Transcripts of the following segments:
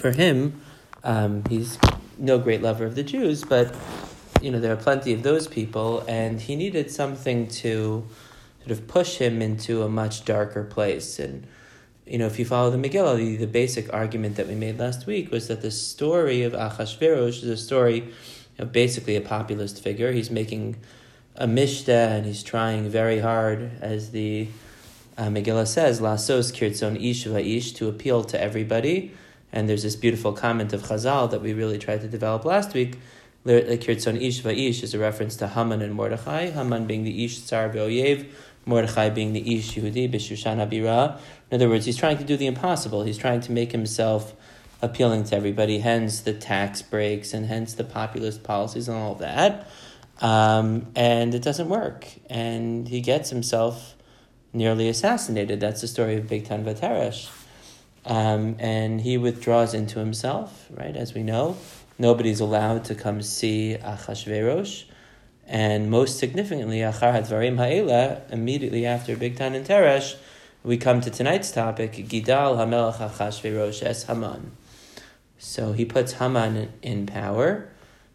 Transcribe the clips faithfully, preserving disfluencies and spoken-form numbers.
for him, um, he's no great lover of the Jews, but you know there are plenty of those people, and he needed something to sort of push him into a much darker place. And you know, if you follow the Megillah, the, the basic argument that we made last week was that the story of Achashverosh is a story of basically a populist figure. He's making a mishta, and he's trying very hard, as the uh, Megillah says, lasos kirtzon ish va'ish, to appeal to everybody. And there's this beautiful comment of Chazal that we really tried to develop last week. Kirtzon ish va'ish is a reference to Haman and Mordechai. Haman being the ish tsar ve'oyev, Mordechai being the ish Yehudi b'Shushan Habira. In other words, he's trying to do the impossible. He's trying to make himself appealing to everybody, hence the tax breaks and hence the populist policies and all of that. Um, and it doesn't work. And he gets himself nearly assassinated. That's the story of Bigtan Vateresh. Um, and he withdraws into himself, right? As we know, nobody's allowed to come see Achashverosh. And most significantly, Achar Hadvarim Ha'ela, immediately after Bigtan and Teresh, we come to tonight's topic, Gidal HaMelech Achashverosh es Haman. So he puts Haman in power.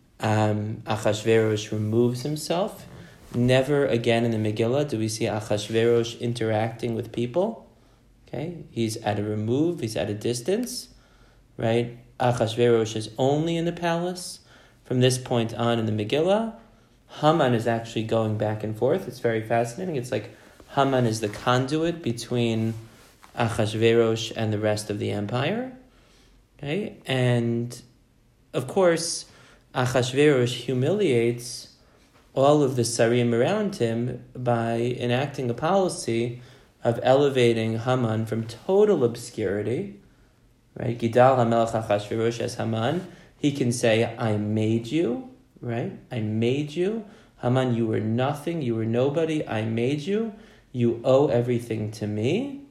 Um, Achashverosh removes himself. Never again in the Megillah do we see Achashverosh interacting with people. Okay, he's at a remove, he's at a distance, right? Achashverosh is only in the palace. From this point on in the Megillah, Haman is actually going back and forth. It's very fascinating. It's like Haman is the conduit between Achashverosh and the rest of the empire. Okay, and of course, Achashverosh humiliates all of the Sarim around him by enacting a policy of elevating Haman from total obscurity. Right, Gidal HaMelech Achashverosh as Haman. He can say, "I made you." Right, I made you, Haman. You were nothing. You were nobody. I made you. You owe everything to me.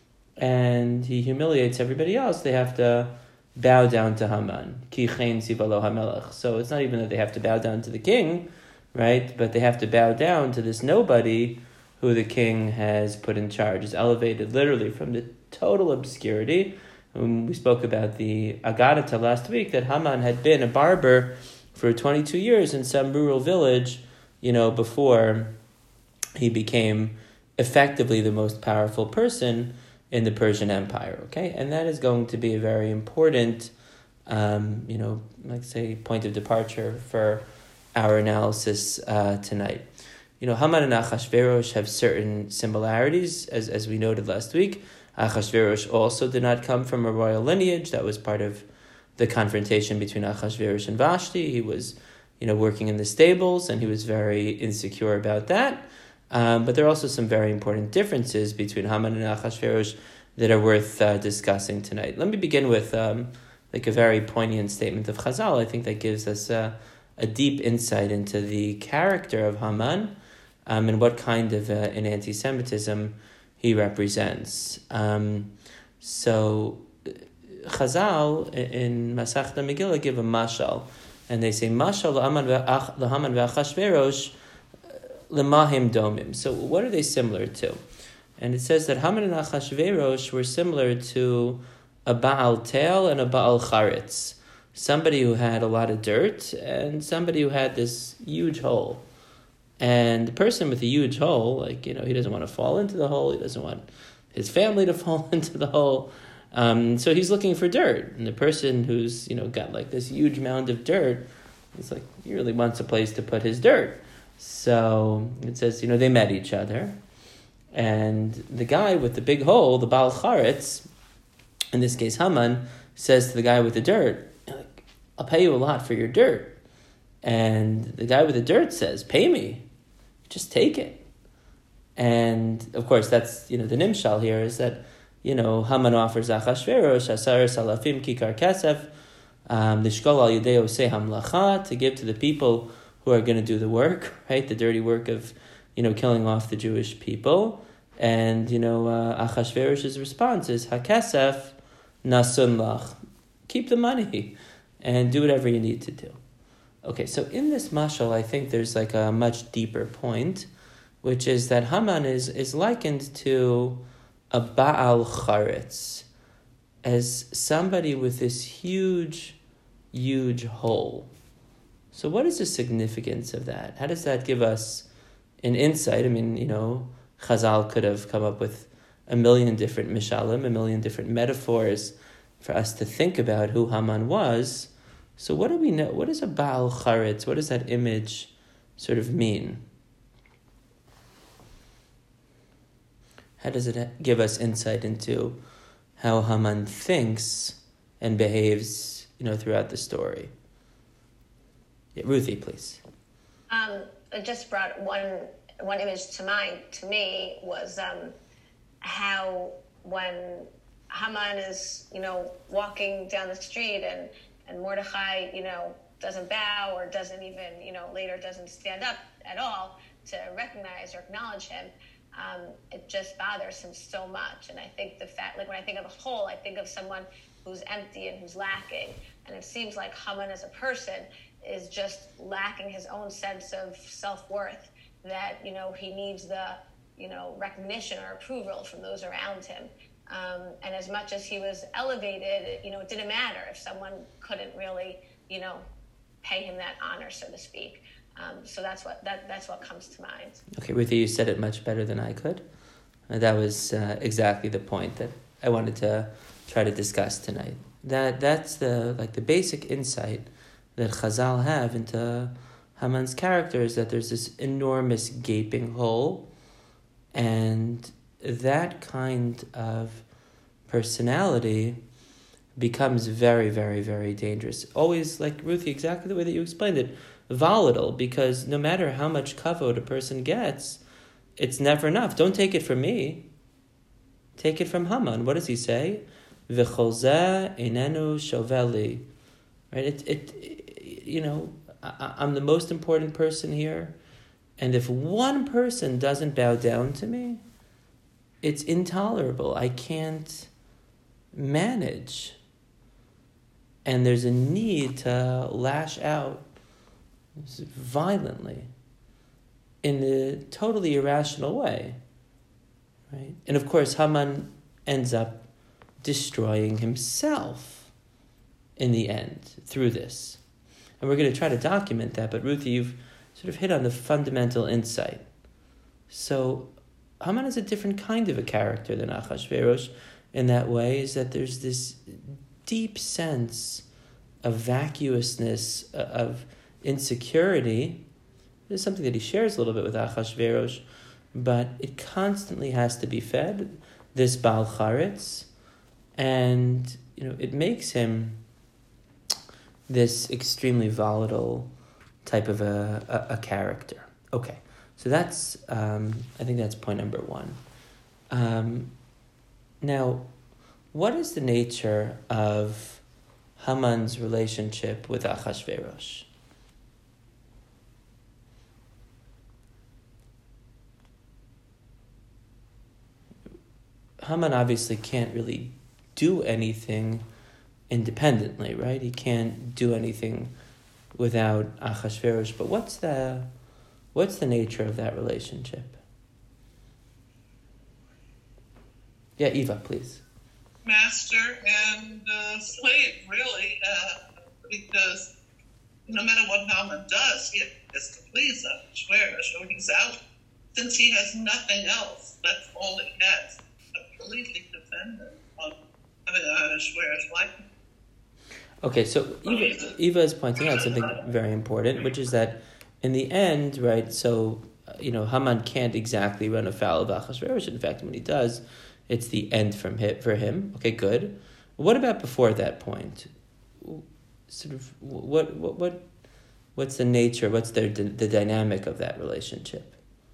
And he humiliates everybody else. They have to bow down to Haman. Ki chen sivalo hamelech. So it's not even that they have to bow down to the king, right? But they have to bow down to this nobody who the king has put in charge. Is elevated literally from the total obscurity. Um, we spoke about the Agadata last week, that Haman had been a barber for twenty-two years in some rural village, you know, before he became effectively the most powerful person in the Persian Empire, okay? And that is going to be a very important, um, you know, let's say, point of departure for our analysis uh, tonight. You know, Haman and Achashverosh have certain similarities, as, as we noted last week. Achashverosh also did not come from a royal lineage. That was part of the confrontation between Achashverosh and Vashti. He was, you know, working in the stables, and he was very insecure about that. Um, but there are also some very important differences between Haman and Achashverosh that are worth uh, discussing tonight. Let me begin with um, like a very poignant statement of Chazal. I think that gives us uh, a deep insight into the character of Haman um, and what kind of uh, an anti-Semitism he represents. Um, so Chazal in Masechta Megillah give a mashal, and they say mashal l'Haman ve'Achashverosh l'mahim domim. So what are they similar to? And it says that Haman and Achashverosh were similar to a Baal Te'el and a Baal Charetz, somebody who had a lot of dirt and somebody who had this huge hole. And the person with the huge hole, like, you know, he doesn't want to fall into the hole, he doesn't want his family to fall into the hole. Um, so he's looking for dirt. And the person who's, you know, got like this huge mound of dirt, he's like, he really wants a place to put his dirt. So it says, you know, they met each other. And the guy with the big hole, the Baal Charetz, in this case Haman, says to the guy with the dirt, I'll pay you a lot for your dirt. And the guy with the dirt says, pay me. Just take it. And of course, that's, you know, the nimshal here is that, you know, Haman offers Achashverosh, Asar Salafim Kikar Kesef, Lishkol Al Yedei Osei Hamlacha, to give to the people who are going to do the work, right? The dirty work of, you know, killing off the Jewish people. And, you know, uh, Achashverosh's response is, HaKesef Nasun Lach. Keep the money and do whatever you need to do. Okay, so in this mashal, I think there's like a much deeper point, which is that Haman is, is likened to a Baal Charetz. as somebody with this huge, huge hole. So what is the significance of that? How does that give us an insight? I mean, you know, Chazal could have come up with a million different mishalim, a million different metaphors for us to think about who Haman was. So what do we know? What is a Baal Charetz? What does that image sort of mean? How does it give us insight into how Haman thinks and behaves, you know, throughout the story? Yeah, Ruthie, please. Um, it just brought one one image to mind. To me, was um, how when Haman is, you know, walking down the street and and Mordechai, you know, doesn't bow or doesn't even, you know, later doesn't stand up at all to recognize or acknowledge him. Um, it just bothers him so much. And I think the fact, like when I think of a whole, I think of someone who's empty and who's lacking. And it seems like Haman as a person is just lacking his own sense of self-worth, that, you know, he needs the, you know, recognition or approval from those around him. Um, and as much as he was elevated, you know, it didn't matter if someone couldn't really, you know, pay him that honor, so to speak. Um, so that's what that that's what comes to mind. Okay, Ruthie, you said it much better than I could. Uh, that was uh, exactly the point that I wanted to try to discuss tonight. That that's the like the basic insight that Chazal have into Haman's character, is that there's this enormous gaping hole, and that kind of personality becomes very, very, very dangerous. Always, like Ruthie, exactly the way that you explained it, volatile, because no matter how much kavod a person gets, it's never enough. Don't take it from me. Take it from Haman. What does he say? V'chol zeh einenu shoveli. Right? It, it, it, you know, I, I'm the most important person here, and if one person doesn't bow down to me, it's intolerable. I can't manage. And there's a need to lash out violently in a totally irrational way. Right? And of course, Haman ends up destroying himself in the end through this. And we're going to try to document that, but Ruthie, you've sort of hit on the fundamental insight. So Haman is a different kind of a character than Achashverosh in that way, is that there's this deep sense of vacuousness, of insecurity. There's something that he shares a little bit with Achashverosh, but it constantly has to be fed, this Baal Charetz, and you know it makes him this extremely volatile type of a, a, a character. Okay. So that's, um, I think that's point number one. Um, now, what is the nature of Haman's relationship with Achashverosh? Haman obviously can't really do anything independently, right? He can't do anything without Achashverosh. But what's the what's the nature of that relationship? Yeah, Eva, please. Master and uh, slave, really, uh, because no matter what Haman does, he has to please Achashverosh, or he's out. Since he has nothing else, that's all he has. Completely dependent on having Achashverosh like him. Okay, so Eva, Eva is pointing out something very important, which is that in the end, right, so, uh, you know, Haman can't exactly run afoul of Achashverosh. In fact, when he does, it's the end from him, for him. Okay, good. What about before that point? Sort of, what, what, what, what's the nature, what's the, the dynamic of that relationship?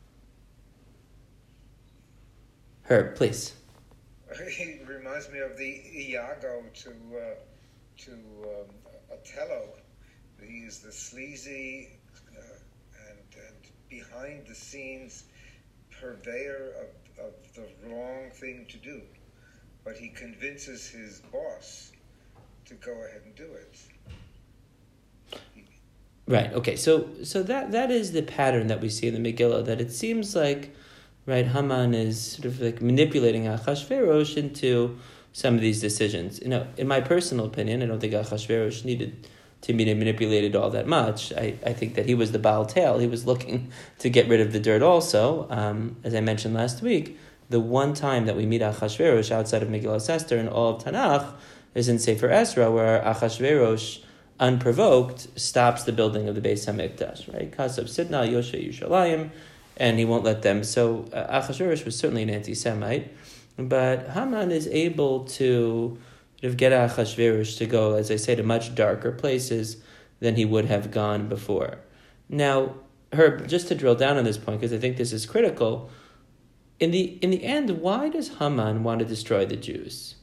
Herb, please. He reminds me of the Iago to uh, to um, Othello. He's the sleazy uh, and and behind the scenes purveyor of, of the wrong thing to do, but he convinces his boss to go ahead and do it. He, right. Okay. So so that that is the pattern that we see in the Megillah. That it seems like, right, Haman is sort of like manipulating Achashverosh into some of these decisions. You know, in my personal opinion, I don't think Achashverosh needed to be manipulated all that much. I, I think that he was the Baal Tail. He was looking to get rid of the dirt also. Um, as I mentioned last week, the one time that we meet Achashverosh outside of Megillas Esther in all of Tanakh is in Sefer Ezra, where Achashverosh, unprovoked, stops the building of the Beis HaMikdash, right? Kasav Sidna, Yoshe Yushalayim, and he won't let them. So uh, Achashverosh was certainly an anti-Semite, but Haman is able to sort of get Achashverosh to go, as I say, to much darker places than he would have gone before. Now, Herb, just to drill down on this point, because I think this is critical, in the in the end, why does Haman want to destroy the Jews?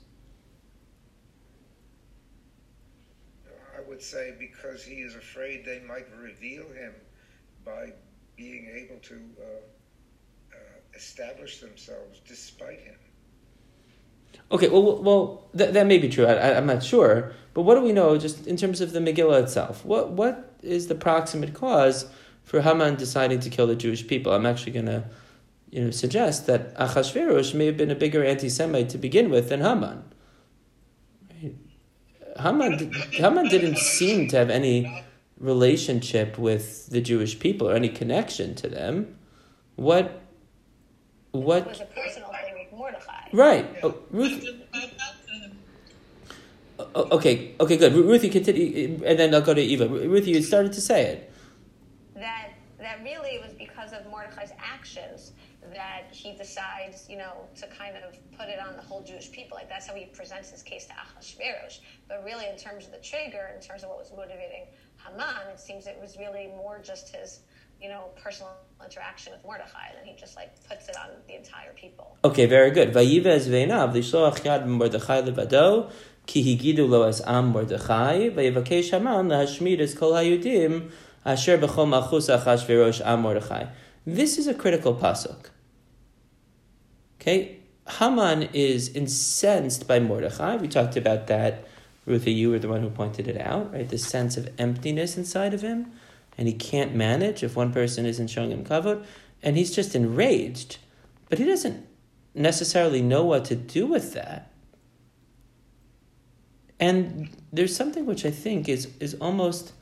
I would say because he is afraid they might reveal him by being able to uh, uh, establish themselves despite him. Okay, well, well, th- that may be true. I, I, I'm not sure, but what do we know just in terms of the Megillah itself? What what is the proximate cause for Haman deciding to kill the Jewish people? I'm actually going to, you know, suggest that Achashverosh may have been a bigger anti-Semite to begin with than Haman. Right? Haman, Haman didn't seem to have any relationship with the Jewish people or any connection to them. What? What? It was a personal thing with Mordechai. Right. Oh, Ruth. Oh, okay. Okay. Good. Ruthie, continue, and then I'll go to Eva. Ruthie, you started to say it. That that really was because of Mordechai's actions that he decides, you know, to kind of put it on the whole Jewish people. Like that's how he presents his case to Achashverosh. But really, in terms of the trigger, in terms of what was motivating Haman, it seems it was really more just his, you know, personal interaction with Mordechai, and then he just like puts it on the entire people. Okay, very good. Vayivez ve'inav l'shloach yad Mordechai levado ki higidu lo as am Mordechai vayivakesh Haman lahashmid es kol hayudim asher b'chol malchus Achashverosh am Mordechai. This is a critical pasuk. Okay, Haman is incensed by Mordechai. We talked about that. Ruthie, you were the one who pointed it out, right? The sense of emptiness inside of him. And he can't manage if one person isn't showing him kavod, and he's just enraged. But he doesn't necessarily know what to do with that. And there's something which I think is, is almost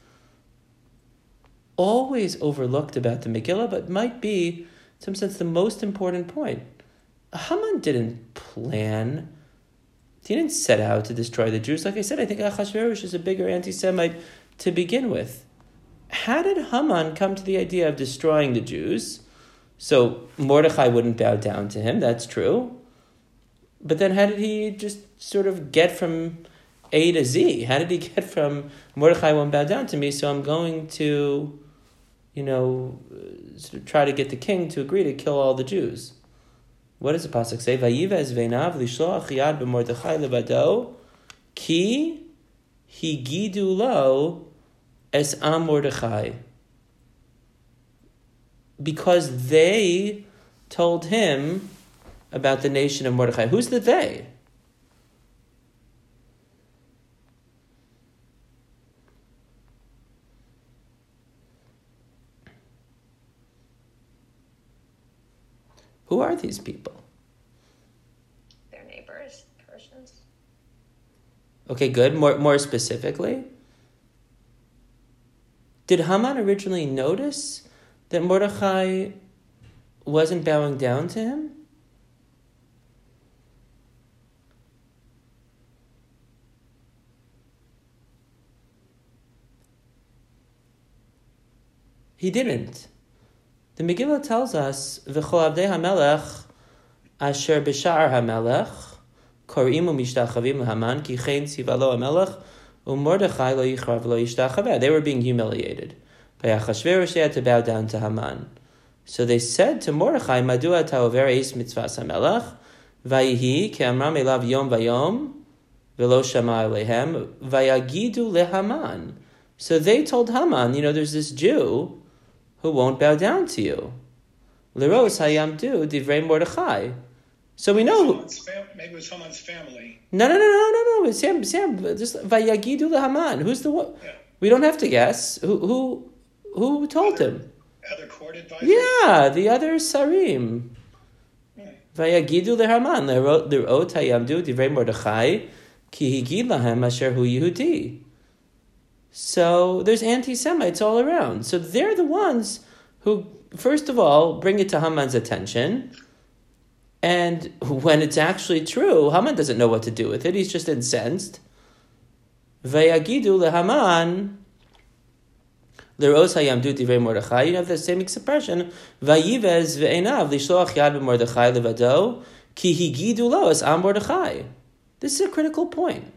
always overlooked about the Megillah, but might be, in some sense, the most important point. Haman didn't plan, he didn't set out to destroy the Jews. Like I said, I think Achashverosh is a bigger anti-Semite to begin with. How did Haman come to the idea of destroying the Jews? So Mordechai wouldn't bow down to him, that's true. But then how did he just sort of get from A to Z? How did he get from Mordechai won't bow down to me, so I'm going to, you know, sort of try to get the king to agree to kill all the Jews? What does the pasuk say? Vayivez ve'inav l'shloach yad b'Mordechai levado ki higidu lo es am Mordechai, because they told him about the nation of Mordechai. Who's the they? Who are these people? Their neighbors, Persians. Okay, good. More, more specifically, did Haman originally notice that Mordechai wasn't bowing down to him? He didn't. The Megillah tells us, "V'chol avdei hamelech asher b'sha'ar hamelech korimu mishtachavim Haman ki chen tzivalo hamelech u'Mordechai lo yichrav lo yishtachaveh." They were being humiliated by Achashverosh. They had to bow down to Haman. So they said to Mordechai, "Madua ta'over eis mitzvas hamelech vayihi ki amram elav yom vayom v'lo shama alehem vayagidu leHaman." So they told Haman, you know, there's this Jew who won't bow down to you. Liros hayamdu divrei Mordechai. So we know. Fam- maybe it was Haman's family. No, no, no, no, no, no. Sam, Sam, just vayagidu leHaman. Who's the one? Yeah. We don't have to guess. Who, who, who told other, him? Other court advisors. Yeah, the other sarim. Hmm. Vayagidu leHaman lirot hayamdu divrei Mordechai ki higid lahem asher hu Yehudi. So there's anti-Semites all around. So they're the ones who, first of all, bring it to Haman's attention. And when it's actually true, Haman doesn't know what to do with it. He's just incensed. Vayagidu leHaman l'ros hayamdu divrei Mordechai. You have the same expression. Vayivez ve'enav lishloach yad b'Mordechai levado ki higidu lo es am Mordechai. This is a critical point.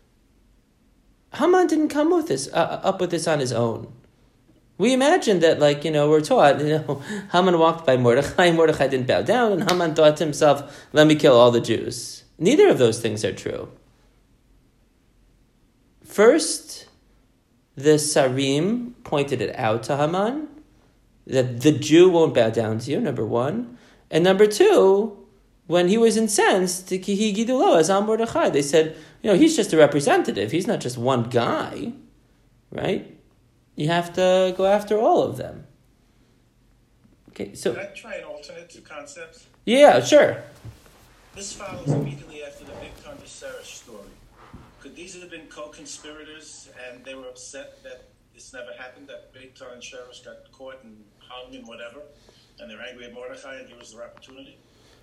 Haman didn't come with this uh, up with this on his own. We imagine that, like, you know, we're taught, you know, Haman walked by Mordechai, Mordechai didn't bow down, and Haman thought to himself, let me kill all the Jews. Neither of those things are true. First, the Sarim pointed it out to Haman, that the Jew won't bow down to you, number one. And number two, when he was incensed, they said, you know, he's just a representative. He's not just one guy, right? You have to go after all of them. Okay, so... Can I try an alternate to concepts? Yeah, sure. This follows immediately after the Big Thunder Seresh story. Could these have been co-conspirators and they were upset that this never happened, that Big Thunder and Seresh got caught and hung and whatever, and they're angry at Mordechai and give us their opportunity?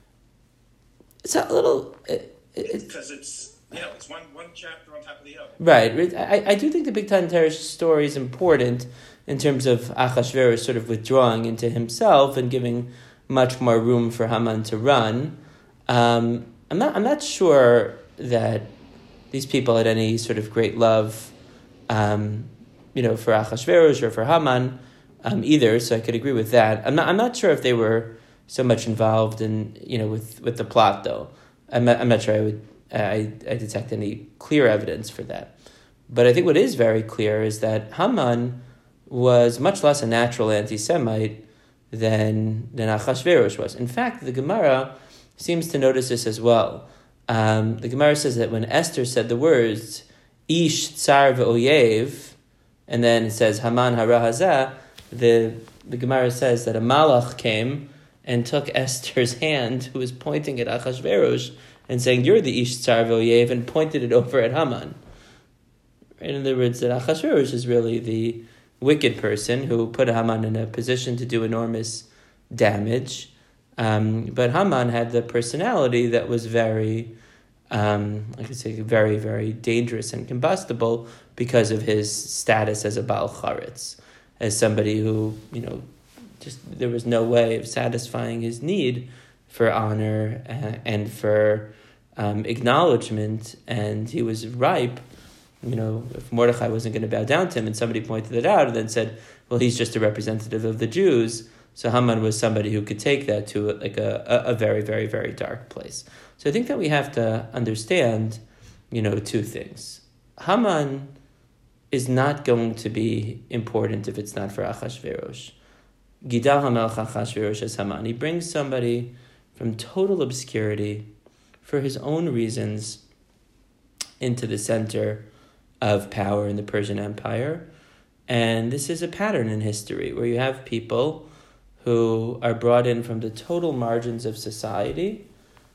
It's a little... It, it, because it's, you know, it's one, one chapter on top of the other. Right. I, I do think the Big Time Teresh story is important in terms of Achashverosh sort of withdrawing into himself and giving much more room for Haman to run. Um, I'm not I'm not sure that these people had any sort of great love, um, you know, for Achashverosh or for Haman um, either, so I could agree with that. I'm not I'm not sure if they were so much involved in, you know, with, with the plot, though. I'm not, I'm not sure I would I, I detect any clear evidence for that. But I think what is very clear is that Haman was much less a natural anti-Semite than, than Achashverosh was. In fact, the Gemara seems to notice this as well. Um, the Gemara says that when Esther said the words, Ish tsar ve'oyev, and then it says, Haman hara hazeh, the, the Gemara says that a malach came and took Esther's hand, who was pointing at Achashverosh, and saying, you're the Ish Tsar V'Oyev, and pointed it over at Haman. In other words, that Achashverosh is really the wicked person who put Haman in a position to do enormous damage. Um, but Haman had the personality that was very, um, I could say, very, very dangerous and combustible because of his status as a Baal Charetz, as somebody who, you know, just there was no way of satisfying his need for honor and for um, acknowledgement, and he was ripe. You know, if Mordechai wasn't going to bow down to him, and somebody pointed it out and then said, well, he's just a representative of the Jews, so Haman was somebody who could take that to like a, a, a very, very, very dark place. So I think that we have to understand, you know, two things. Haman is not going to be important if it's not for Achashverosh. Gidal HaMelech Achashverosh as Haman. He brings somebody from total obscurity for his own reasons into the center of power in the Persian Empire. And this is a pattern in history where you have people who are brought in from the total margins of society,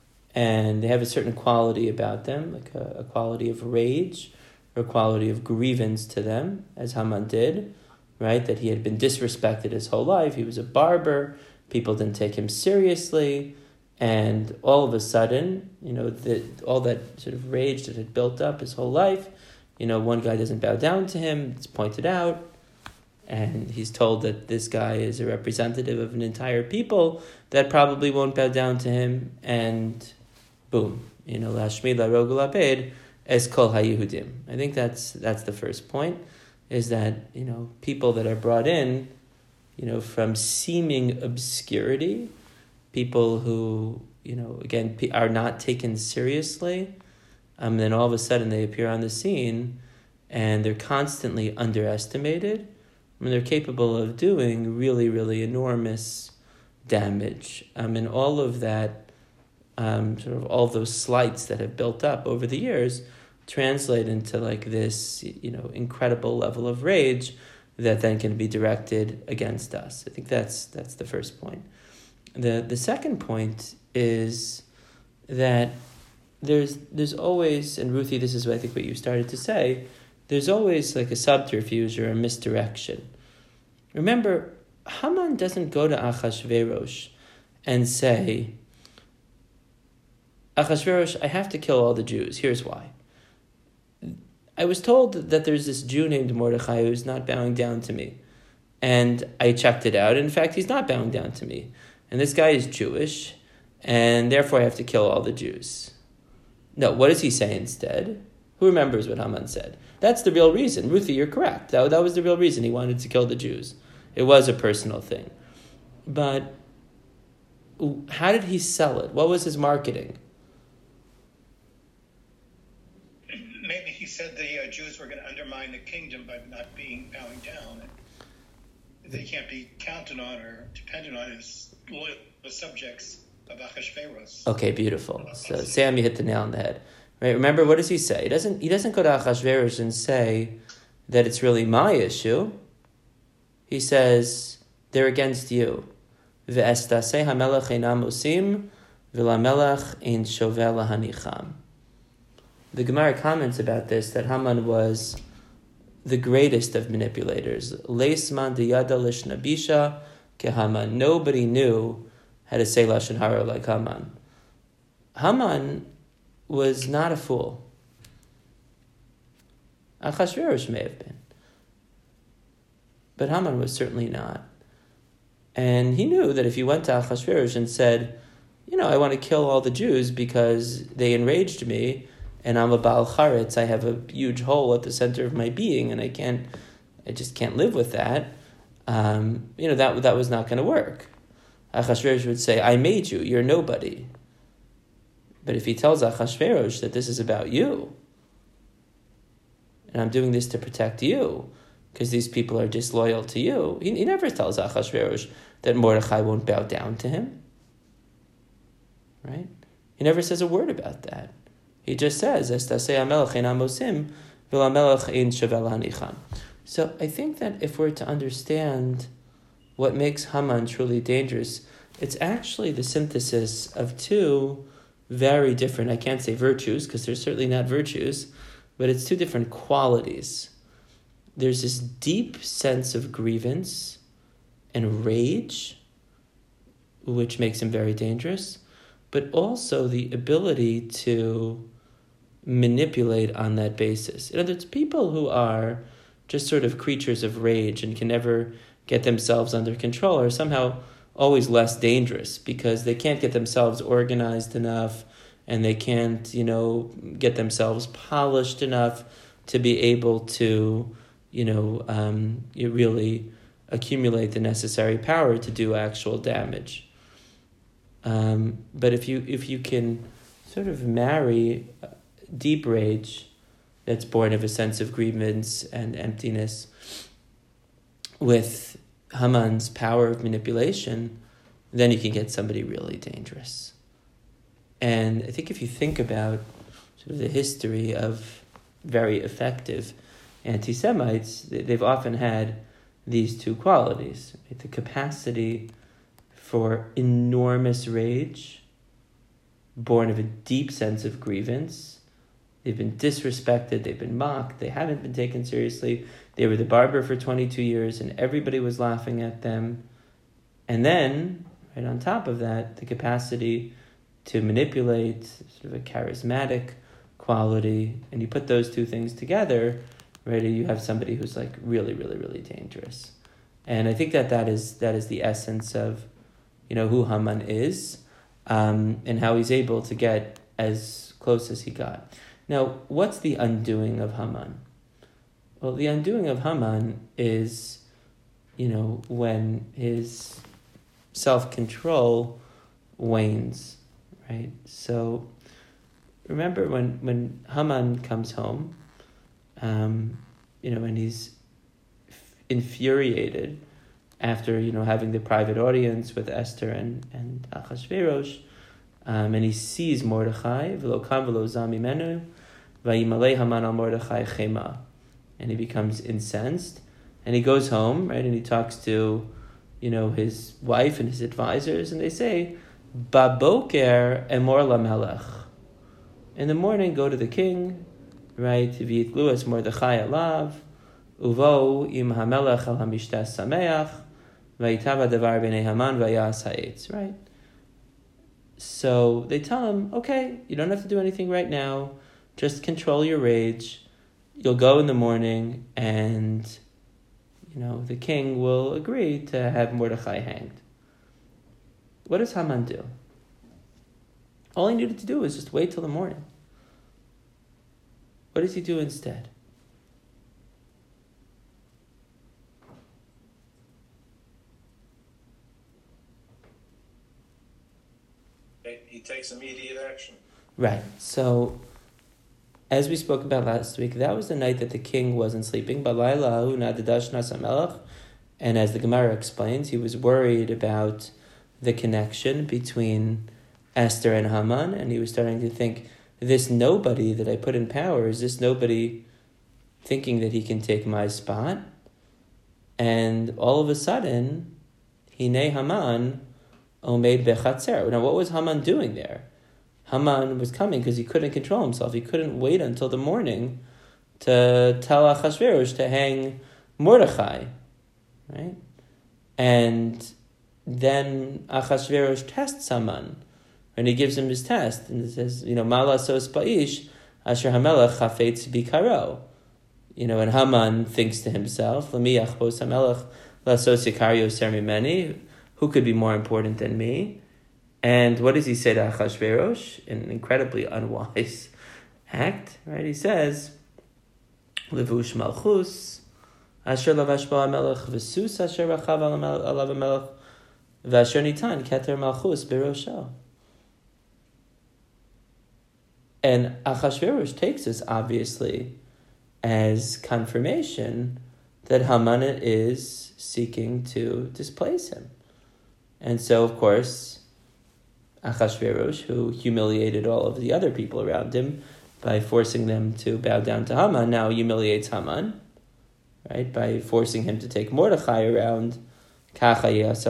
and they have a certain quality about them, like a, a quality of rage or a quality of grievance to them, as Haman did, right? That he had been disrespected his whole life. He was a barber. People didn't take him seriously. And all of a sudden, you know, the, all that sort of rage that had built up his whole life, you know, one guy doesn't bow down to him, it's pointed out, and he's told that this guy is a representative of an entire people that probably won't bow down to him, and boom, you know, Lashmi la rogul abed es kol haYehudim. I think that's that's the first point, is that, you know, people that are brought in, you know, from seeming obscurity, people who, you know, again, are not taken seriously, um, and then all of a sudden they appear on the scene, and they're constantly underestimated. I mean, they're capable of doing really, really enormous damage. Um, and all of that, um, sort of all of those slights that have built up over the years translate into like this, you know, incredible level of rage that then can be directed against us. I think that's that's the first point. The the second point is that there's there's always, and Ruthie, this is what I think what you started to say, there's always like a subterfuge or a misdirection. Remember, Haman doesn't go to Achashverosh and say, Achashverosh, I have to kill all the Jews. Here's why. I was told that there's this Jew named Mordechai who's not bowing down to me. And I checked it out. In fact, he's not bowing down to me. And this guy is Jewish, and therefore I have to kill all the Jews. No, what does he say instead? Who remembers what Haman said? That's the real reason. Ruthie, you're correct. That, that was the real reason he wanted to kill the Jews. It was a personal thing. But how did he sell it? What was his marketing? Maybe he said the uh, Jews were going to undermine the kingdom by not being bowing down. And they can't be counted on or dependent on as loyal subjects of Achashverosh. Okay, beautiful. So Sam, you hit the nail on the head. Right? Remember, what does he say? He doesn't. He doesn't go to Achashverosh and say that it's really my issue. He says they're against you. Ve'estasei hamelech einam osim, v'lamelech ein shovel lahanicham. The Gemara comments about this that Haman was the greatest of manipulators. Leisman diyada lishnabisha keHaman. Nobody knew how to say lashon hara like Haman. Haman was not a fool. Achashverosh may have been, but Haman was certainly not. And he knew that if he went to Achashverosh and said, you know, I want to kill all the Jews because they enraged me, and I'm a Baal Charetz, I have a huge hole at the center of my being, and I can't, I just can't live with that. Um, you know, that that was not going to work. Achashverosh would say, I made you, you're nobody. But if he tells Achashverosh that this is about you, and I'm doing this to protect you, because these people are disloyal to you, he, he never tells Achashverosh that Mordechai won't bow down to him. Right? He never says a word about that. He just says, Estasei hamelech einam osim, v'lamelech ein shovel hanicham. So I think that if we're to understand what makes Haman truly dangerous, it's actually the synthesis of two very different, I can't say virtues, because they're certainly not virtues, but it's two different qualities. There's this deep sense of grievance and rage, which makes him very dangerous, but also the ability to manipulate on that basis. In other words, people who are just sort of creatures of rage and can never get themselves under control are somehow always less dangerous because they can't get themselves organized enough and they can't, you know, get themselves polished enough to be able to, you know, um, you really accumulate the necessary power to do actual damage. Um, but if you if you can sort of marry deep rage that's born of a sense of grievance and emptiness with Haman's power of manipulation, then you can get somebody really dangerous. And I think if you think about sort of the history of very effective anti-Semites, they've often had these two qualities, right? The capacity for enormous rage, born of a deep sense of grievance. They've been disrespected, they've been mocked, they haven't been taken seriously. They were the barber for twenty-two years and everybody was laughing at them. And then, right on top of that, the capacity to manipulate, sort of a charismatic quality, and you put those two things together, right, you have somebody who's like really, really, really dangerous. And I think that that is that is the essence of, you know, who Haman is, um, and how he's able to get as close as he got. Now, what's the undoing of Haman? Well, the undoing of Haman is, you know, when his self-control wanes, right? So remember when, when Haman comes home, um, you know, and he's infuriated after, you know, having the private audience with Esther and, and Achashverosh, um, and he sees Mordechai, v'lo kam v'lo zam mimenu, vayimalei Haman al Mordechai chema, and he becomes incensed, and he goes home, right, and he talks to, you know, his wife and his advisors, and they say, Baboker emor lamelech. In the morning, go to the king, right? V'yitlu es Mordechai alav, uvo im hamelech al hamishtas sameach, v'yitav hadavar b'nei Haman v'yas ha'etz, right? So they tell him, okay, you don't have to do anything right now, just control your rage. You'll go in the morning, and you know the king will agree to have Mordechai hanged. What does Haman do? All he needed to do was just wait till the morning. What does he do instead? He takes immediate action. Right. So, as we spoke about last week, that was the night that the king wasn't sleeping. And as the Gemara explains, he was worried about the connection between Esther and Haman, and he was starting to think, this nobody that I put in power, is this nobody thinking that he can take my spot? And all of a sudden, Hinei Haman omed bechatzer. Now, what was Haman doing there? Haman was coming because he couldn't control himself. He couldn't wait until the morning to tell Achashverosh to hang Mordechai, right? And then Achashverosh tests Haman, and he gives him his test, and it says, you know, Mala sos ba'ish asher hamelech chafetz bikaro. You know, and Haman thinks to himself, Lami yachbos hamelech lasos yikario ser mimeni. Who could be more important than me? And what does he say to Achashverosh? An incredibly unwise act, right? He says, Levush malchus, asher lavash ba hamelech, v'sus asher rachav alav hamelech, v'asher nitan keter malchus berosho. And Achashverosh takes this, obviously, as confirmation that Haman is seeking to displace him. And so, of course, Achashverosh, who humiliated all of the other people around him by forcing them to bow down to Haman, now humiliates Haman, right, by forcing him to take Mordechai around. If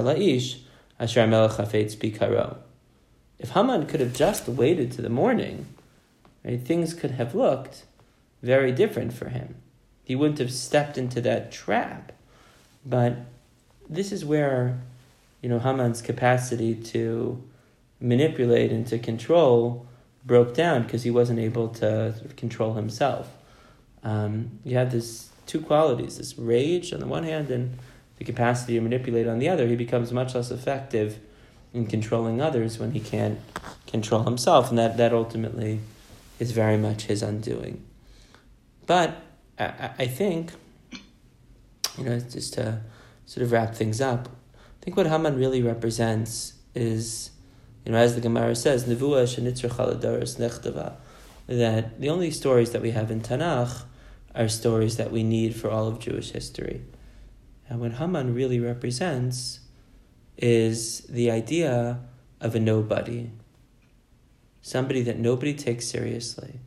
Haman could have just waited to the morning, right, things could have looked very different for him. He wouldn't have stepped into that trap. But this is where, you know, Haman's capacity to manipulate and to control broke down, because he wasn't able to sort of control himself. Um, you have this two qualities, this rage on the one hand and the capacity to manipulate on the other. He becomes much less effective in controlling others when he can't control himself, and that, that ultimately is very much his undoing. But I, I think, you know, just to sort of wrap things up, I think what Haman really represents is, you know, as the Gemara says, Nevuah shenitzrach aladaris nechtava, that the only stories that we have in Tanakh are stories that we need for all of Jewish history. And what Haman really represents is the idea of a nobody, somebody that nobody takes seriously.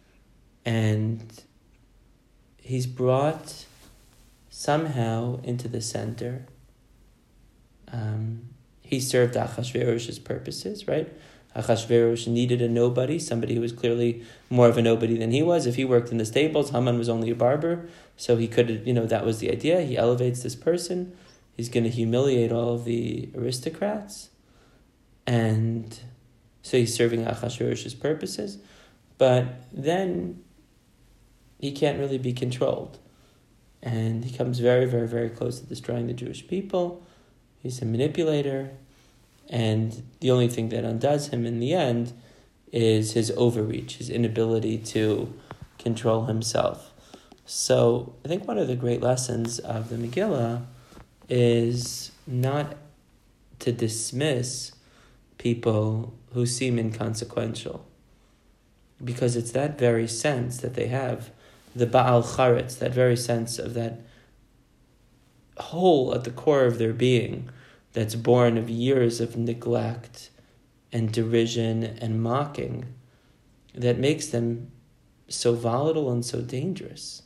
And he's brought somehow into the center. Um, he served Achashverosh's purposes, right? Achashverosh needed a nobody, somebody who was clearly more of a nobody than he was. If he worked in the stables, Haman was only a barber, so he could, you know, that was the idea. He elevates this person. He's going to humiliate all of the aristocrats. And so he's serving Achashverosh's purposes. But then he can't really be controlled. And he comes very, very, very close to destroying the Jewish people. He's a manipulator. And the only thing that undoes him in the end is his overreach, his inability to control himself. So I think one of the great lessons of the Megillah is not to dismiss people who seem inconsequential, because it's that very sense that they have, the Baal Charetz, that very sense of that hole at the core of their being that's born of years of neglect and derision and mocking, that makes them so volatile and so dangerous.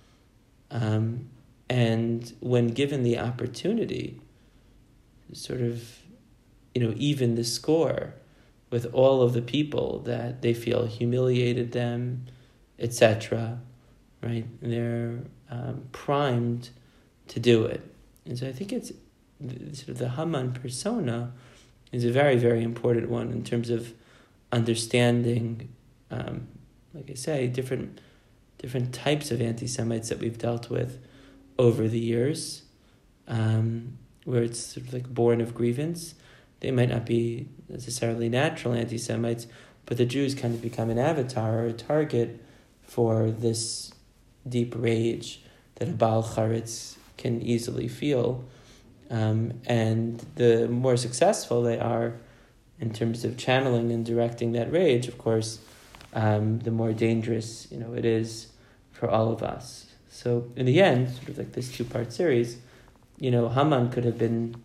Um, and when given the opportunity to sort of you know, even the score with all of the people that they feel humiliated them, et cetera. Right? And they're um, primed to do it. And so I think it's sort of the Haman persona is a very, very important one in terms of understanding, um, like I say, different different types of anti-Semites that we've dealt with over the years, um, where it's sort of like born of grievance. They might not be necessarily natural anti-Semites, but the Jews kind of become an avatar or a target for this deep rage that a Baal Charetz can easily feel. Um, and the more successful they are in terms of channeling and directing that rage, of course, um, the more dangerous, you know, it is for all of us. So in the end, sort of like this two-part series, you know, Haman could have been,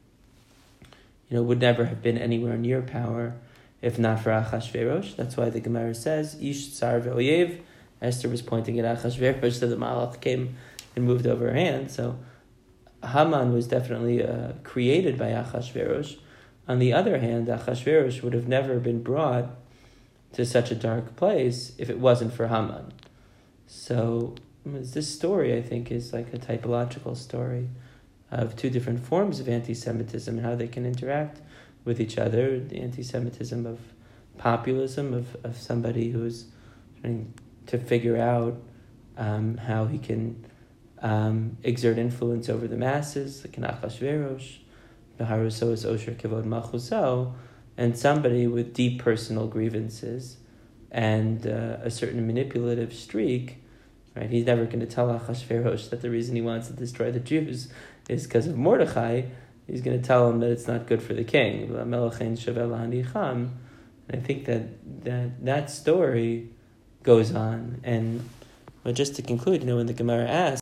you know, would never have been anywhere near power if not for Achashverosh. That's why the Gemara says, Ish tsar ve'oyev. Esther was pointing at Achashverosh, so the Malach came and moved over her hand. So Haman was definitely uh, created by Achashverosh. On the other hand, Achashverosh would have never been brought to such a dark place if it wasn't for Haman. So this story, I think, is like a typological story of two different forms of anti-Semitism and how they can interact with each other. The anti-Semitism of populism, of, of somebody who's trying to figure out um, how he can um, exert influence over the masses, like an Achashverosh, Beharuso is Osher Kivod Machuso, and somebody with deep personal grievances and uh, a certain manipulative streak. Right? He's never going to tell Achashverosh that the reason he wants to destroy the Jews is because of Mordechai. He's going to tell him that it's not good for the king. And I think that that, that story goes on. And well, just to conclude, you know, when the Gemara asks,